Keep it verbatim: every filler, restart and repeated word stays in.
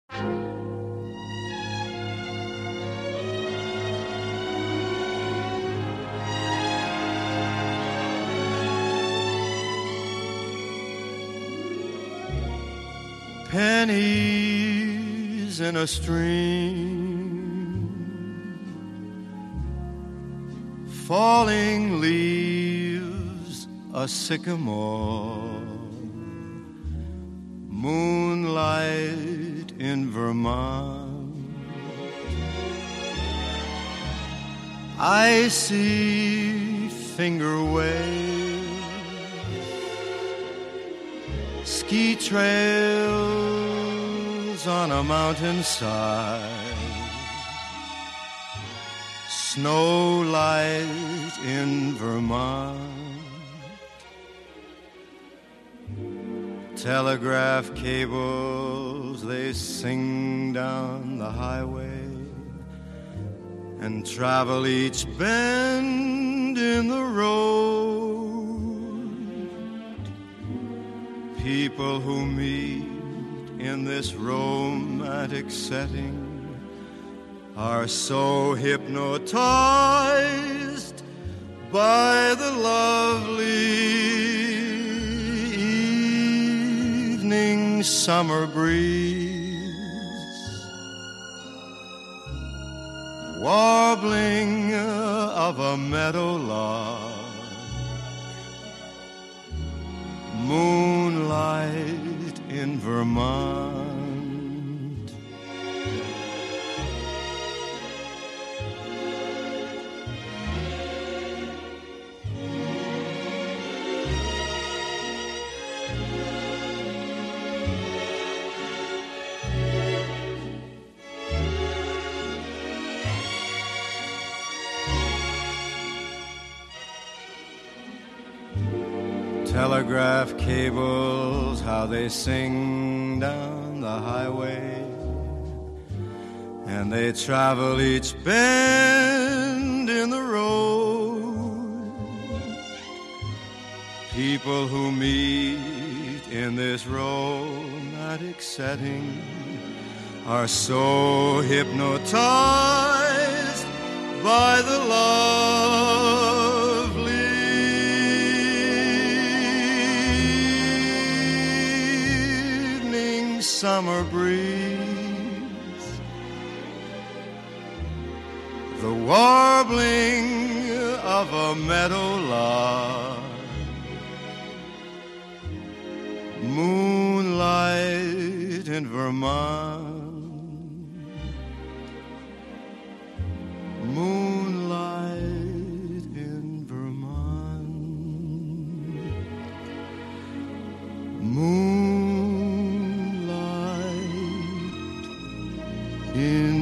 Pennies in a stream, falling leaves, a sycamore, moonlight in Vermont. I see finger waves, ski trails on a mountainside, snow light in Vermont. Telegraph cables, they sing down the highway and travel each bend in the road. People who meet in this romantic setting are so hypnotized by the lovely evening summer breeze, warbling of a meadowlark, moonlight in Vermont. Telegraph cables, how they sing down the highway, and they travel each bend in the road. People who meet in this romantic setting are so hypnotized by the lovely summer breeze, the warbling of a meadowlark, moonlight in Vermont, moonlight in Vermont, moon in